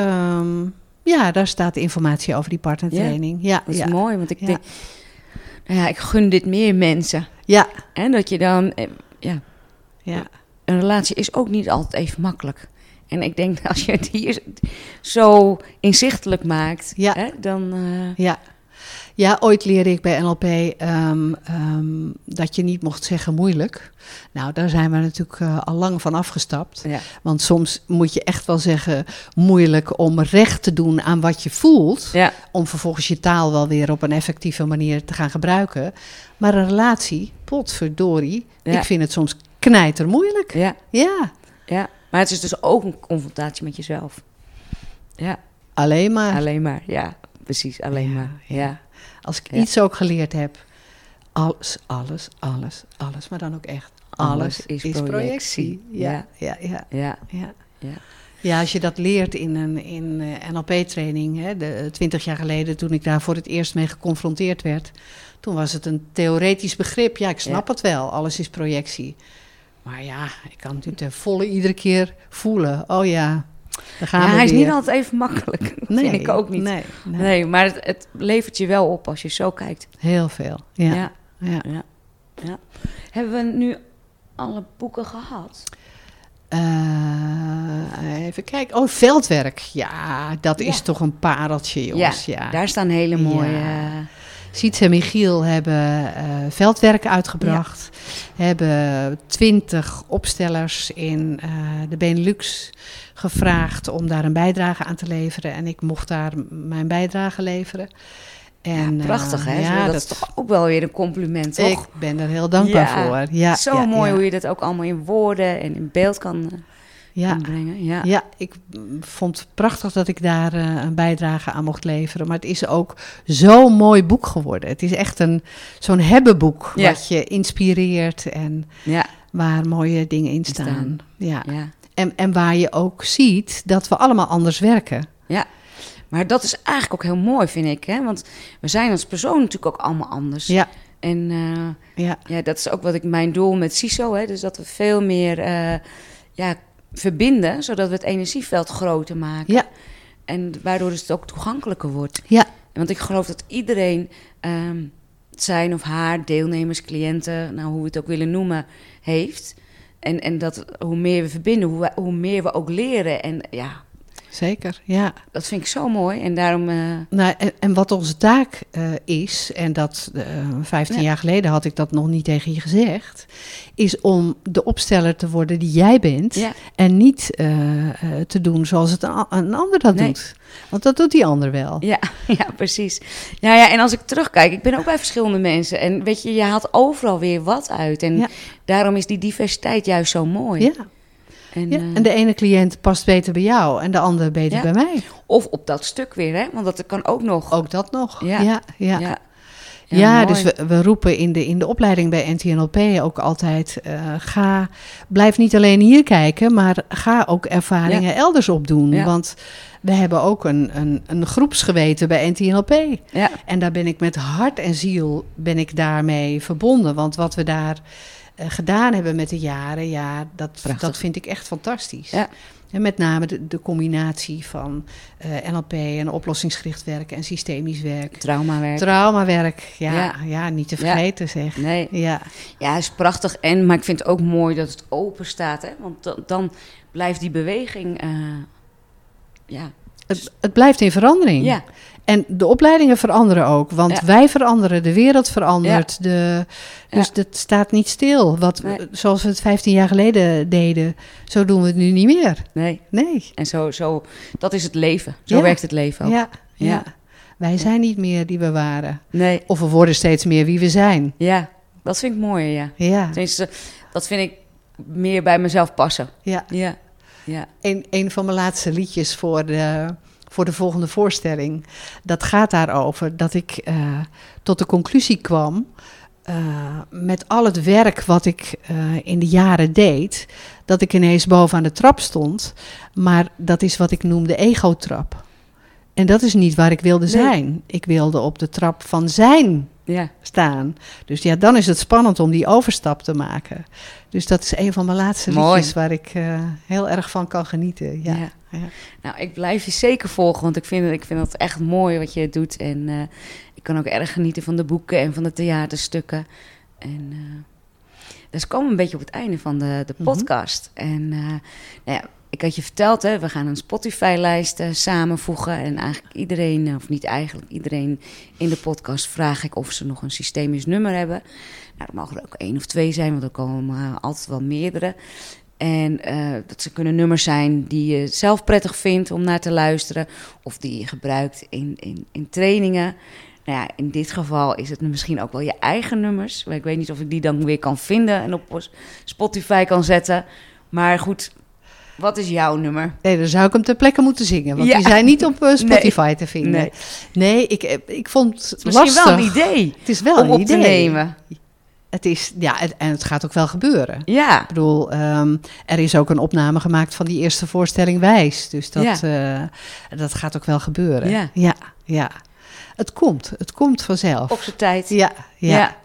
Um, ja, daar staat de informatie over die partnertraining. Ja, ja dat is ja. mooi, want ik ja. denk, nou ja, ik gun dit meer mensen. Ja. En dat je dan, ja, ja, een relatie is ook niet altijd even makkelijk. En ik denk, als je het hier zo inzichtelijk maakt, ja. hè, dan... Uh... Ja. Ja, ooit leerde ik bij N L P um, um, dat je niet mocht zeggen moeilijk. Nou, daar zijn we natuurlijk uh, al lang van afgestapt. Ja. Want soms moet je echt wel zeggen moeilijk om recht te doen aan wat je voelt. Ja. Om vervolgens je taal wel weer op een effectieve manier te gaan gebruiken. Maar een relatie, potverdorie, ja. ik vind het soms knijter moeilijk. Ja. Ja. Ja, maar het is dus ook een confrontatie met jezelf. Ja. Alleen maar. Alleen maar, ja. Precies, alleen ja, maar. Ja. ja. Als ik ja. iets ook geleerd heb, alles, alles, alles, alles, maar dan ook echt, alles, alles is, is projectie. projectie. Ja, ja, ja, ja, ja. ja. ja. Ja, als je dat leert in een in uh, N L P-training, hè, de, twintig jaar geleden toen ik daar voor het eerst mee geconfronteerd werd, toen was het een theoretisch begrip. Ja, ik snap ja. het wel, alles is projectie. Maar ja, ik kan natuurlijk ten volle iedere keer voelen, oh ja, Dan gaan ja, we hij is weer. niet altijd even makkelijk. Dat Nee, vind ik ook niet. Nee, nee. Nee, maar het, het levert je wel op als je zo kijkt. Heel veel. Ja. Ja. Ja. Ja. Ja. Hebben we nu alle boeken gehad? Uh, even kijken. Oh, veldwerk. Ja, dat Ja. is toch een pareltje, jongens. Ja, ja. Daar staan hele mooie... Ja. Siets en Michiel hebben uh, veldwerk uitgebracht. Ja. Hebben twintig opstellers in uh, de Benelux gevraagd om daar een bijdrage aan te leveren. En ik mocht daar mijn bijdrage leveren. En, ja, prachtig, hè? Uh, ja, dat, dat is toch ook wel weer een compliment, toch? Ik ben er heel dankbaar ja. voor. Ja, Zo ja, mooi ja. hoe je dat ook allemaal in woorden en in beeld kan uh, ja. inbrengen. Ja. ja, ik vond het prachtig dat ik daar uh, een bijdrage aan mocht leveren. Maar het is ook zo'n mooi boek geworden. Het is echt een, zo'n hebbenboek Ja. wat je inspireert en Ja. waar mooie dingen in staan. staan. Ja. Ja. En, en waar je ook ziet dat we allemaal anders werken. Ja. Maar dat is eigenlijk ook heel mooi, vind ik. Hè? Want we zijn als persoon natuurlijk ook allemaal anders. Ja. En uh, ja. ja, dat is ook wat ik mijn doel met C I S O. Hè? Dus dat we veel meer uh, ja, verbinden, zodat we het energieveld groter maken. Ja. En waardoor het ook toegankelijker wordt. Ja. Want ik geloof dat iedereen um, zijn of haar deelnemers, cliënten, nou, hoe we het ook willen noemen, heeft. En, en dat hoe meer we verbinden, hoe, we, hoe meer we ook leren. En ja... Zeker, ja. Dat vind ik zo mooi en daarom... Uh... Nou, en, en wat onze taak uh, is, en dat uh, vijftien ja. jaar geleden had ik dat nog niet tegen je gezegd, is om de opsteller te worden die jij bent ja. en niet uh, uh, te doen zoals het een, een ander dat nee. doet. Want dat doet die ander wel. Ja, ja, precies. Ja, ja, en als ik terugkijk, ik ben ook bij verschillende mensen en weet je, je haalt overal weer wat uit. En ja. daarom is die diversiteit juist zo mooi. Ja. En, ja, en de ene cliënt past beter bij jou en de andere beter ja. bij mij. Of op dat stuk weer, hè? Want dat kan ook nog. Ook dat nog, ja. ja. ja. ja. Ja, ja dus we, we roepen in de, in de opleiding bij N T N L P ook altijd... Uh, ga, blijf niet alleen hier kijken, maar ga ook ervaringen ja. elders opdoen. Ja. Want we hebben ook een, een, een groepsgeweten bij N T N L P. Ja. En daar ben ik met hart en ziel ben ik daarmee verbonden. Want wat we daar... Uh, gedaan hebben met de jaren, ja, dat, dat vind ik echt fantastisch. Ja. En met name de, de combinatie van uh, N L P en oplossingsgericht werk en systemisch werk. Traumawerk. Traumawerk, ja, ja. ja niet te vergeten ja. zeg. Nee. Ja, ja, is prachtig. En, maar ik vind het ook mooi dat het open staat, hè? Want dan, dan blijft die beweging, uh, ja... Het, het blijft in verandering. Ja. En de opleidingen veranderen ook. Want ja. wij veranderen, de wereld verandert. Ja. De, dus ja. het staat niet stil. Wat, nee. Zoals we het vijftien jaar geleden deden, zo doen we het nu niet meer. Nee. nee. En zo, zo, dat is het leven. Zo ja. werkt het leven ook. Ja, ja. ja. Wij zijn niet meer die we waren. Nee. Of we worden steeds meer wie we zijn. Ja, dat vind ik mooi, ja. ja. Tenminste, dat vind ik meer bij mezelf passen. Ja. Ja. Ja. Een, een van mijn laatste liedjes voor de, voor de volgende voorstelling. Dat gaat daarover dat ik uh, tot de conclusie kwam... Uh, met al het werk wat ik uh, in de jaren deed... dat ik ineens bovenaan de trap stond. Maar dat is wat ik noem de ego-trap. En dat is niet waar ik wilde zijn. Nee. Ik wilde op de trap van zijn ja. staan. Dus ja, dan is het spannend om die overstap te maken. Dus dat is een van mijn laatste Mooi. liedjes waar ik uh, heel erg van kan genieten. Ja. Ja. Ja. Nou, ik blijf je zeker volgen, want ik vind, ik vind het echt mooi wat je doet. En uh, ik kan ook erg genieten van de boeken en van de theaterstukken. En uh, dus komen we een beetje op het einde van de, de podcast. Mm-hmm. En uh, nou ja, ik had je verteld, hè, we gaan een Spotify-lijst uh, samenvoegen. En eigenlijk iedereen, of niet eigenlijk, iedereen in de podcast vraag ik of ze nog een systemisch nummer hebben. Nou, dat mogen er ook één of twee zijn, want er komen uh, altijd wel meerdere. En uh, dat ze kunnen nummers zijn die je zelf prettig vindt om naar te luisteren. Of die je gebruikt in, in, in trainingen. Nou ja, in dit geval is het misschien ook wel je eigen nummers. Maar ik weet niet of ik die dan weer kan vinden en op Spotify kan zetten. Maar goed, wat is jouw nummer? Nee, dan zou ik hem ter plekke moeten zingen. Want ja. die zijn niet op uh, Spotify nee. te vinden. Nee, nee ik, ik vond het, het is misschien lastig. wel een idee het is wel om een op idee. te nemen. Het is, ja, het, en het gaat ook wel gebeuren. Ja. Ik bedoel, um, er is ook een opname gemaakt van die eerste voorstelling Wijs. Dus dat, ja. uh, dat gaat ook wel gebeuren. Ja. Ja, ja. Het komt, het komt vanzelf. Op zijn tijd. Ja, ja, ja.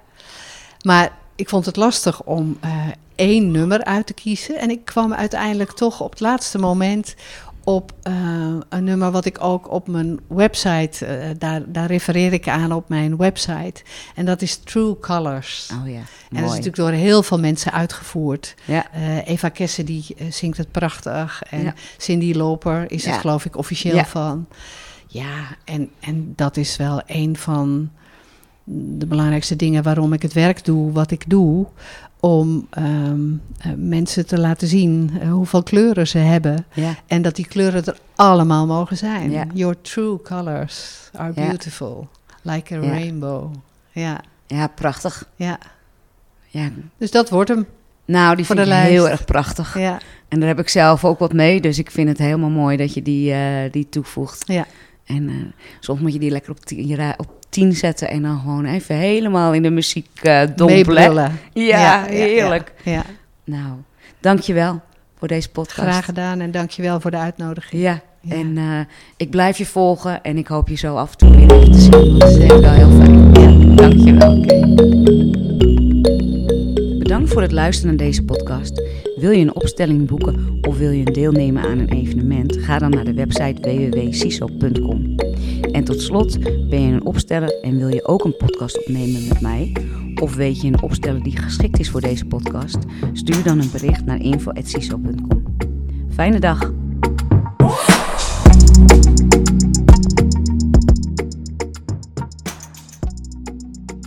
Maar ik vond het lastig om uh, één nummer uit te kiezen. En ik kwam uiteindelijk toch op het laatste moment op uh, een nummer wat ik ook op mijn website, uh, daar, daar refereer ik aan op mijn website. En dat is True Colors. Oh ja, en mooi. dat is natuurlijk door heel veel mensen uitgevoerd. Ja. Uh, Eva Kessen die uh, zingt het prachtig. En Ja. Cindy Loper is Ja. het geloof ik officieel Ja. van. Ja, en, en dat is wel een van de belangrijkste dingen waarom ik het werk doe wat ik doe. Om um, uh, mensen te laten zien uh, hoeveel kleuren ze hebben. Ja. En dat die kleuren er allemaal mogen zijn. Ja. Your true colors are Ja. beautiful. Like a Ja. rainbow. Ja, Ja, prachtig. ja. Ja. Dus dat wordt hem. Nou, die Voor vind de ik lijst. heel erg prachtig. Ja, En daar heb ik zelf ook wat mee. Dus ik vind het helemaal mooi dat je die, uh, die toevoegt. ja. En uh, soms moet je die lekker op tien, je ra- op tien zetten. En dan gewoon even helemaal in de muziek uh, dompelen. Meebrullen. Ja, heerlijk. Ja, ja. Nou, dankjewel voor deze podcast. Graag gedaan en dankjewel voor de uitnodiging. Ja, Ja. en uh, ik blijf je volgen. En ik hoop je zo af en toe weer even te zien. Want dat is denk ik wel heel fijn. Ja, dankjewel. Okay. Bedankt voor het luisteren naar deze podcast. Wil je een opstelling boeken of wil je deelnemen aan een evenement? Ga dan naar de website w w w punt c i s o punt com. En tot slot, ben je een opsteller en wil je ook een podcast opnemen met mij? Of weet je een opsteller die geschikt is voor deze podcast? Stuur dan een bericht naar info punt c i s o punt com. Fijne dag!